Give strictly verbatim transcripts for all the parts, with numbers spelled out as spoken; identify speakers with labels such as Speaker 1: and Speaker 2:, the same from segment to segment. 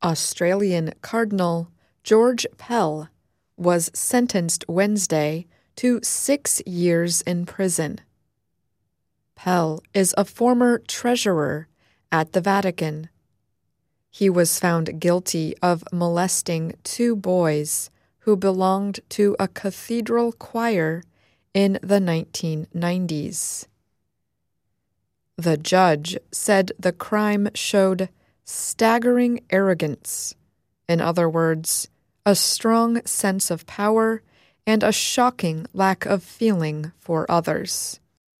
Speaker 1: Australian Cardinal George Pell was sentenced Wednesday to six years in prison. Pell is a former treasurer at the Vatican. He was found guilty of molesting two boys who belonged to a cathedral choir in the nineteen nineties. The judge said the crime showed staggering arrogance, in other words, a strong sense of power and a shocking lack of feeling for others.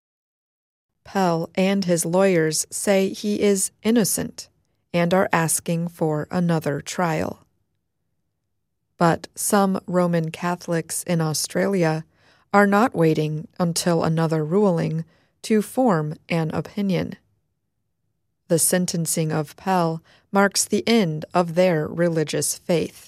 Speaker 1: Pell and his lawyers say he is innocent and are asking for another trial. But some Roman Catholics in Australia are not waiting until another ruling to form an opinion. The sentencing of Pell marks the end of their religious faith.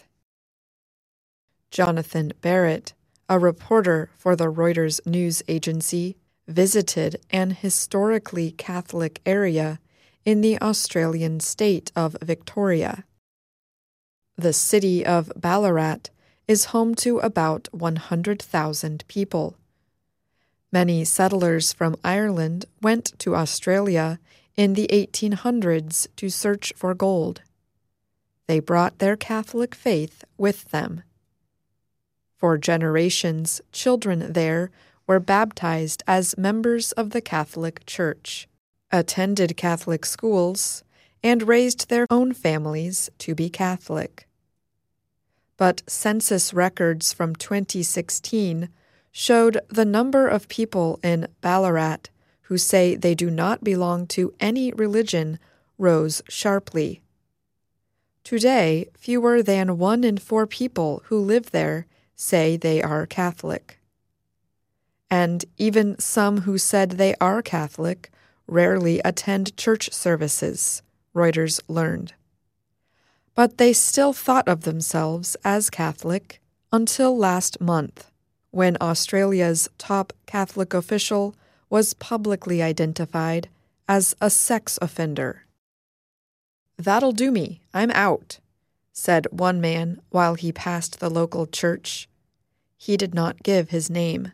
Speaker 1: Jonathan Barrett, a reporter for the Reuters news agency, visited an historically Catholic area in the Australian state of Victoria. The city of Ballarat is home to about one hundred thousand people. Many settlers from Ireland went to Australia in the eighteen hundreds to search for gold. They brought their Catholic faith with them. For generations, children there were baptized as members of the Catholic Church, attended Catholic schools, and raised their own families to be Catholic. But census records from twenty sixteen showed the number of people in Ballarat who say they do not belong to any religion rose sharply. Today, fewer than one in four people who live there say they are Catholic. And even some who said they are Catholic rarely attend church services, Reuters learned. But they still thought of themselves as Catholic until last month, when Australia's top Catholic official was publicly identified as a sex offender. "That'll do me, I'm out," said one man while he passed the local church. He did not give his name.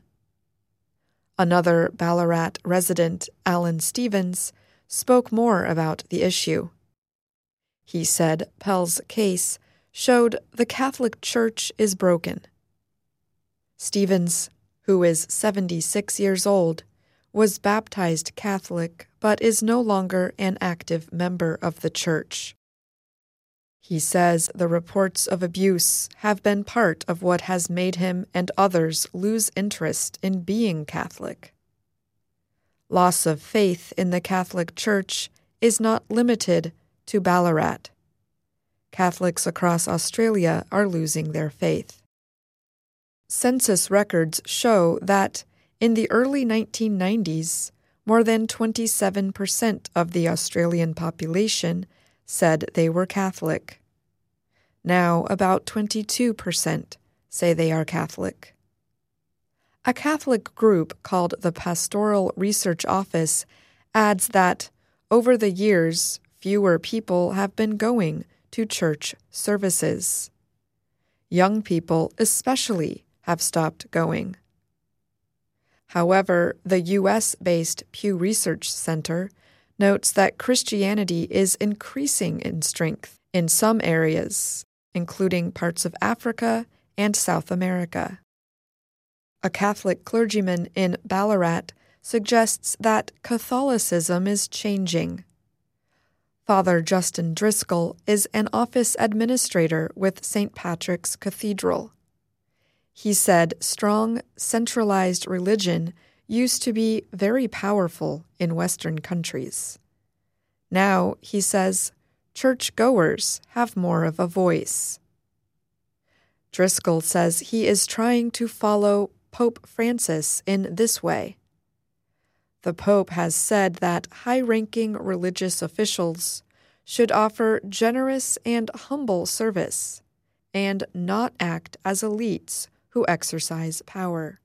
Speaker 1: Another Ballarat resident, Alan Stevens, spoke more about the issue. He said Pell's case showed the Catholic Church is broken. Stevens, who is seventy-six years old, was baptized Catholic but is no longer an active member of the church. He says the reports of abuse have been part of what has made him and others lose interest in being Catholic. Loss of faith in the Catholic Church is not limited to Ballarat. Catholics across Australia are losing their faith. Census records show that in the early nineteen nineties, more than twenty-seven percent of the Australian population said they were Catholic. Now about twenty-two percent say they are Catholic. A Catholic group called the Pastoral Research Office adds that, over the years, fewer people have been going to church services. Young people especially have stopped going. However, the U S-based Pew Research Center notes that Christianity is increasing in strength in some areas, including parts of Africa and South America. A Catholic clergyman in Ballarat suggests that Catholicism is changing. Father Justin Driscoll is an office administrator with Saint Patrick's Cathedral. He said strong, centralized religion used to be very powerful in Western countries. Now, he says, church-goers have more of a voice. Driscoll says he is trying to follow Pope Francis in this way. The Pope has said that high-ranking religious officials should offer generous and humble service and not act as elites who exercise power.